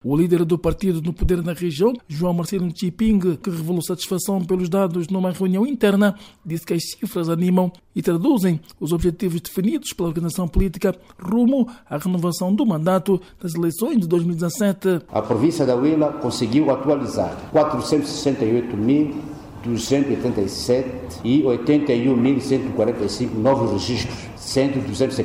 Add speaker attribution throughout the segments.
Speaker 1: O líder do partido no poder na região, João Marcelo Chiping, que revelou satisfação pelos dados numa reunião interna, disse que as cifras animam e traduzem os objetivos definidos pela organização política rumo à renovação do mandato das eleições de 2017.
Speaker 2: A província da Huila conseguiu atualizar 468.287 e 81.145 novos registros, sendo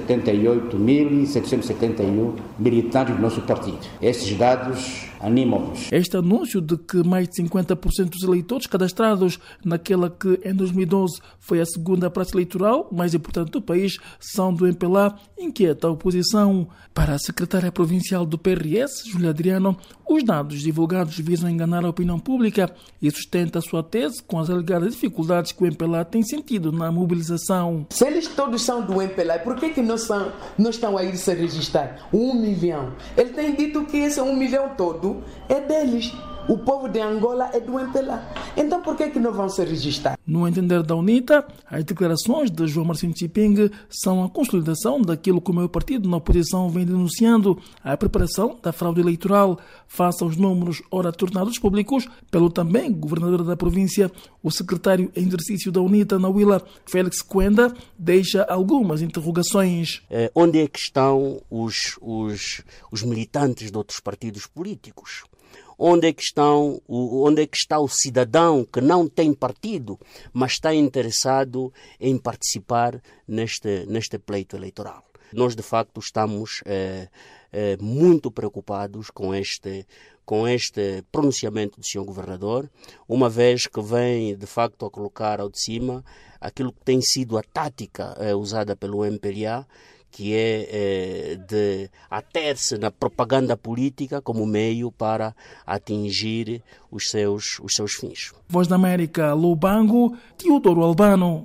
Speaker 2: 278.771 militantes do nosso partido. Esses dados animam-nos.
Speaker 1: Este anúncio de que mais de 50% dos eleitores cadastrados naquela que em 2012 foi a segunda praça eleitoral mais importante do país são do MPLA inquieta a oposição. Para a secretária provincial do PRS, Júlia Adriano, os dados divulgados visam enganar a opinião pública e sustenta a sua tese com as alegadas dificuldades que o MPLA tem sentido na mobilização.
Speaker 3: Se eles todos são do MPLA, por que não estão a ir se registrar? 1 milhão. Ele tem dito que esse 1 milhão todo é deles. O povo de Angola é do MPLA. Então por que não vão se registrar?
Speaker 1: No entender da UNITA, as declarações de João Marcelo Chiping são a consolidação daquilo que o meu partido na oposição vem denunciando, a preparação da fraude eleitoral. Face aos números ora tornados públicos pelo também governador da província, o secretário em exercício da UNITA na Huila, Félix Quenda, deixa algumas interrogações.
Speaker 4: Onde é que estão os militantes de outros partidos políticos? Onde é que está o cidadão que não tem partido, mas está interessado em participar neste pleito eleitoral? Nós, de facto, estamos muito preocupados com este pronunciamento do Sr. Governador, uma vez que vem, de facto, a colocar ao de cima aquilo que tem sido a tática usada pelo MPLA, que é de ater-se na propaganda política como meio para atingir os seus fins.
Speaker 1: Voz da América, Lubango, Teodoro Albano.